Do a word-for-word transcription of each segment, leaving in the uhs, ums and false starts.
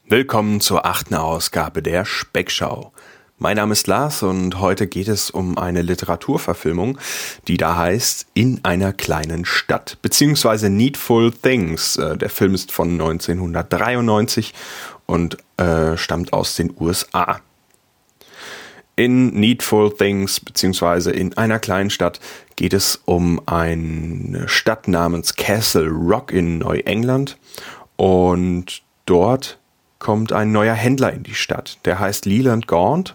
Willkommen zur achten Ausgabe der Speckschau. Mein Name ist Lars und heute geht es um eine Literaturverfilmung, die da heißt In einer kleinen Stadt, beziehungsweise Needful Things. Der Film ist von neunzehnhundertdreiundneunzig und äh, stammt aus den U S A. In Needful Things, beziehungsweise In einer kleinen Stadt, geht es um eine Stadt namens Castle Rock in Neuengland und dort kommt ein neuer Händler in die Stadt. Der heißt Leland Gaunt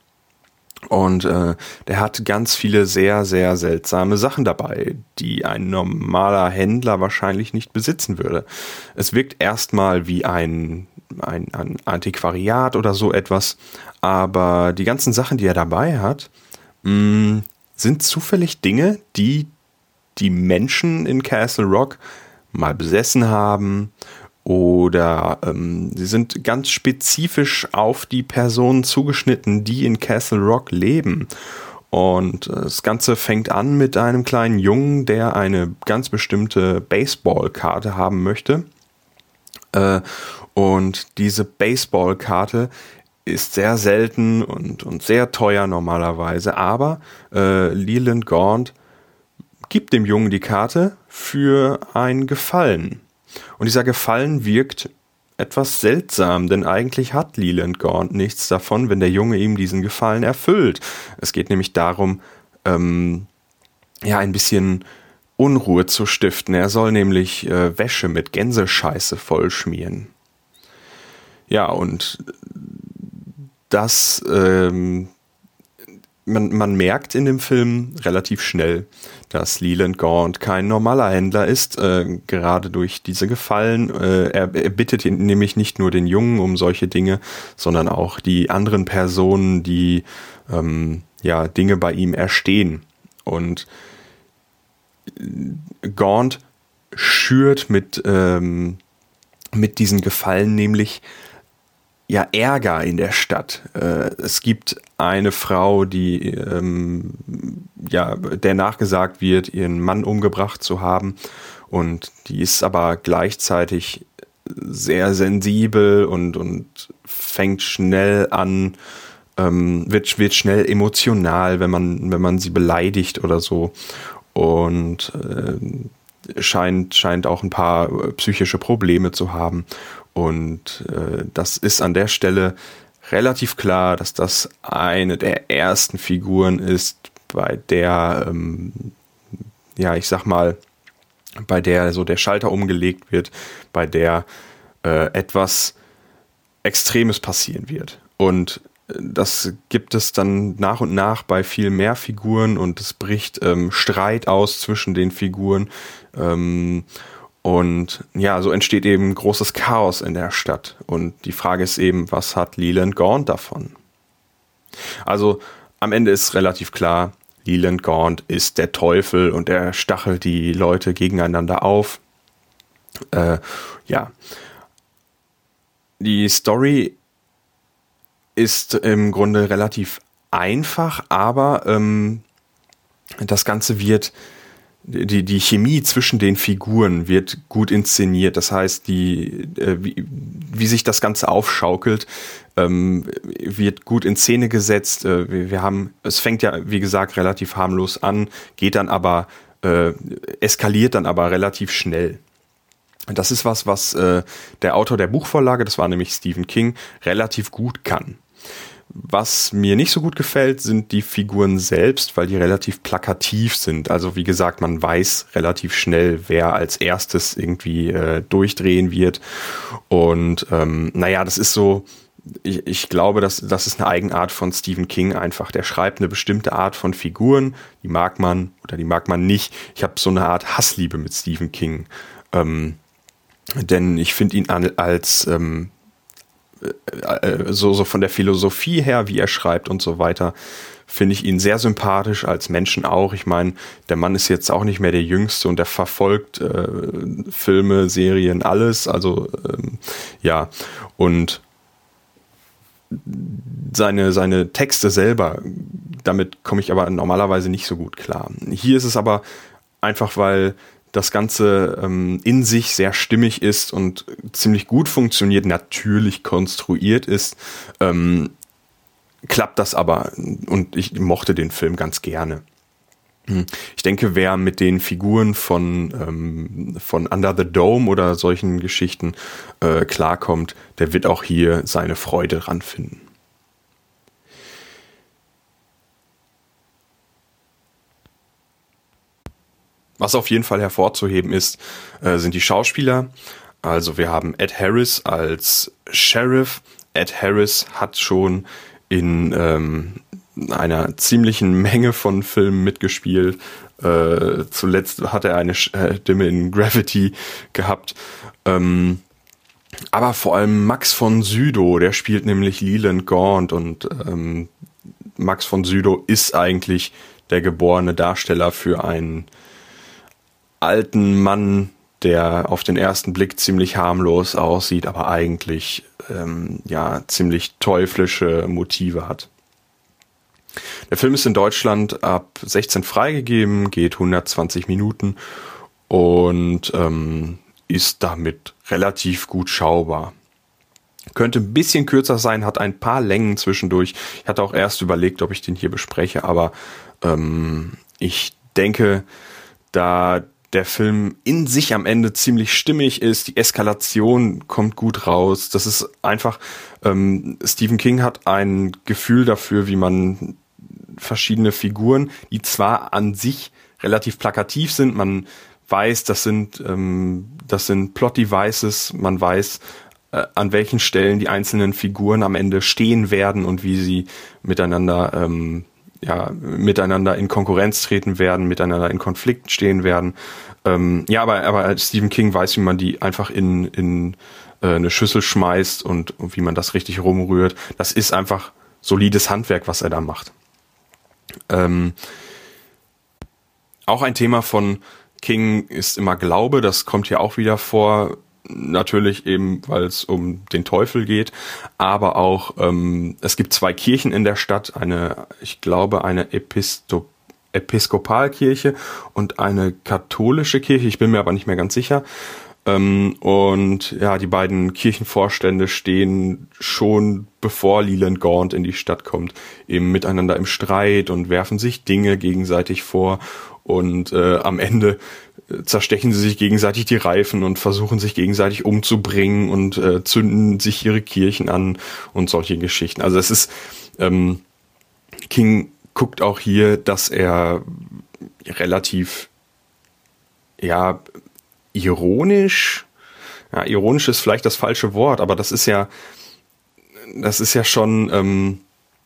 und äh, der hat ganz viele sehr, sehr seltsame Sachen dabei, die ein normaler Händler wahrscheinlich nicht besitzen würde. Es wirkt erstmal wie ein, ein, ein Antiquariat oder so etwas, aber die ganzen Sachen, die er dabei hat, mh, sind zufällig Dinge, die die Menschen in Castle Rock mal besessen haben. Oder ähm, sie sind ganz spezifisch auf die Personen zugeschnitten, die in Castle Rock leben. Und äh, das Ganze fängt an mit einem kleinen Jungen, der eine ganz bestimmte Baseballkarte haben möchte. Äh, und diese Baseballkarte ist sehr selten und, und sehr teuer normalerweise. Aber äh, Leland Gaunt gibt dem Jungen die Karte für ein Gefallen. Und dieser Gefallen wirkt etwas seltsam, denn eigentlich hat Leland Gaunt nichts davon, wenn der Junge ihm diesen Gefallen erfüllt. Es geht nämlich darum, ähm, ja, ein bisschen Unruhe zu stiften. Er soll nämlich äh, Wäsche mit Gänsescheiße vollschmieren. Ja, und das, ähm, man, man merkt in dem Film relativ schnell, dass Leland Gaunt kein normaler Händler ist, äh, gerade durch diese Gefallen. Äh, er, er bittet ihn nämlich nicht nur den Jungen um solche Dinge, sondern auch die anderen Personen, die ähm, ja Dinge bei ihm erstehen. Und Gaunt schürt mit, ähm, mit diesen Gefallen nämlich ja Ärger in der Stadt. Äh, es gibt eine Frau, die ähm, ja der nachgesagt wird, ihren Mann umgebracht zu haben, und die ist aber gleichzeitig sehr sensibel und und fängt schnell an, ähm, wird wird schnell emotional, wenn man wenn man sie beleidigt oder so, und äh, scheint scheint auch ein paar psychische Probleme zu haben. Und äh, das ist an der Stelle relativ klar, dass das eine der ersten Figuren ist, bei der, ähm, ja, ich sag mal, bei der so der Schalter umgelegt wird, bei der äh, etwas Extremes passieren wird. Und das gibt es dann nach und nach bei viel mehr Figuren, und es bricht ähm, Streit aus zwischen den Figuren. Ähm, Und ja, so entsteht eben großes Chaos in der Stadt. Und die Frage ist eben, was hat Leland Gaunt davon? Also am Ende ist relativ klar, Leland Gaunt ist der Teufel und er stachelt die Leute gegeneinander auf. Äh, ja, die Story ist im Grunde relativ einfach, aber ähm, das Ganze wird Die, die Chemie zwischen den Figuren wird gut inszeniert. Das heißt, die, äh, wie, wie sich das Ganze aufschaukelt, ähm, wird gut in Szene gesetzt. Äh, wir, wir haben, es fängt ja, wie gesagt, relativ harmlos an, geht dann aber, äh, eskaliert dann aber relativ schnell. Das ist was, was äh, der Autor der Buchvorlage, das war nämlich Stephen King, relativ gut kann. Was mir nicht so gut gefällt, sind die Figuren selbst, weil die relativ plakativ sind. Also wie gesagt, man weiß relativ schnell, wer als erstes irgendwie äh, durchdrehen wird. Und ähm, naja, das ist so, ich, ich glaube, das, das ist eine Eigenart von Stephen King einfach. Der schreibt eine bestimmte Art von Figuren, die mag man oder die mag man nicht. Ich habe so eine Art Hassliebe mit Stephen King. Ähm, denn ich finde ihn als... Ähm, So, so von der Philosophie her, wie er schreibt und so weiter, finde ich ihn sehr sympathisch, als Menschen auch. Ich meine, der Mann ist jetzt auch nicht mehr der Jüngste und der verfolgt äh, Filme, Serien, alles. Also ähm, ja, und seine, seine Texte selber, damit komme ich aber normalerweise nicht so gut klar. Hier ist es aber einfach, weil das Ganze ähm, in sich sehr stimmig ist und ziemlich gut funktioniert, natürlich konstruiert ist, ähm, klappt das aber, und ich mochte den Film ganz gerne. Ich denke, wer mit den Figuren von, ähm, von Under the Dome oder solchen Geschichten äh, klarkommt, der wird auch hier seine Freude dran finden. Was auf jeden Fall hervorzuheben ist, äh, sind die Schauspieler. Also wir haben Ed Harris als Sheriff. Ed Harris hat schon in ähm, einer ziemlichen Menge von Filmen mitgespielt. Äh, zuletzt hat er eine Stimme in Gravity gehabt. Ähm, aber vor allem Max von Sydow, der spielt nämlich Leland Gaunt, und ähm, Max von Sydow ist eigentlich der geborene Darsteller für einen alten Mann, der auf den ersten Blick ziemlich harmlos aussieht, aber eigentlich ähm, ja ziemlich teuflische Motive hat. Der Film ist in Deutschland ab sechzehn freigegeben, geht hundertzwanzig Minuten und ähm, ist damit relativ gut schaubar. Könnte ein bisschen kürzer sein, hat ein paar Längen zwischendurch. Ich hatte auch erst überlegt, ob ich den hier bespreche, aber ähm, ich denke, da der Film in sich am Ende ziemlich stimmig ist, die Eskalation kommt gut raus. Das ist einfach, ähm, Stephen King hat ein Gefühl dafür, wie man verschiedene Figuren, die zwar an sich relativ plakativ sind, man weiß, das sind, ähm, das sind Plot-Devices, man weiß, äh, an welchen Stellen die einzelnen Figuren am Ende stehen werden und wie sie miteinander ähm, ja, miteinander in Konkurrenz treten werden, miteinander in Konflikt stehen werden. Ähm, ja, aber, aber Stephen King weiß, wie man die einfach in, in äh, eine Schüssel schmeißt und, und wie man das richtig rumrührt. Das ist einfach solides Handwerk, was er da macht. Ähm, auch ein Thema von King ist immer Glaube, das kommt hier auch wieder vor. Natürlich eben, weil es um den Teufel geht, aber auch, ähm, es gibt zwei Kirchen in der Stadt, eine, ich glaube, eine Episto- Episkopalkirche und eine katholische Kirche, ich bin mir aber nicht mehr ganz sicher. Ähm, und ja, die beiden Kirchenvorstände stehen schon, bevor Leland Gaunt in die Stadt kommt, eben miteinander im Streit und werfen sich Dinge gegenseitig vor, und äh, am Ende zerstechen sie sich gegenseitig die Reifen und versuchen sich gegenseitig umzubringen und äh, zünden sich ihre Kirchen an und solche Geschichten. Also es ist, ähm, King guckt auch hier, dass er relativ, ja, ironisch, ja, ironisch ist vielleicht das falsche Wort, aber das ist ja, das ist ja schon, ähm,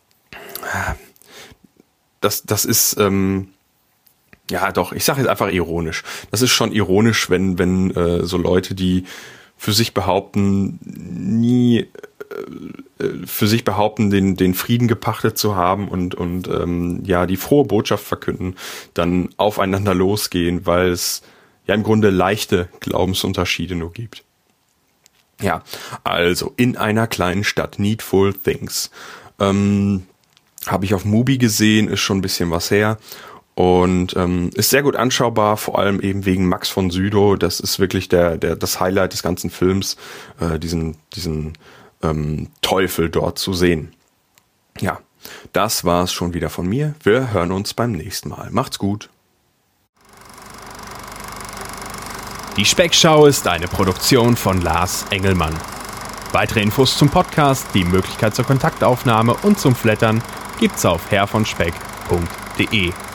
das, das ist, ähm, ja, doch, ich sage jetzt einfach ironisch. Das ist schon ironisch, wenn wenn äh, so Leute, die für sich behaupten, nie äh, für sich behaupten, den den Frieden gepachtet zu haben und und ähm, ja, die frohe Botschaft verkünden, dann aufeinander losgehen, weil es ja im Grunde leichte Glaubensunterschiede nur gibt. Ja, also in einer kleinen Stadt, Needful Things. Ähm, habe ich auf Mubi gesehen, ist schon ein bisschen was her. Und ähm, ist sehr gut anschaubar, vor allem eben wegen Max von Sydow. Das ist wirklich der, der, das Highlight des ganzen Films, äh, diesen, diesen ähm, Teufel dort zu sehen. Ja, das war's schon wieder von mir. Wir hören uns beim nächsten Mal. Macht's gut. Die Speckschau ist eine Produktion von Lars Engelmann. Weitere Infos zum Podcast, die Möglichkeit zur Kontaktaufnahme und zum Flattern gibt's auf herr von speck punkt de.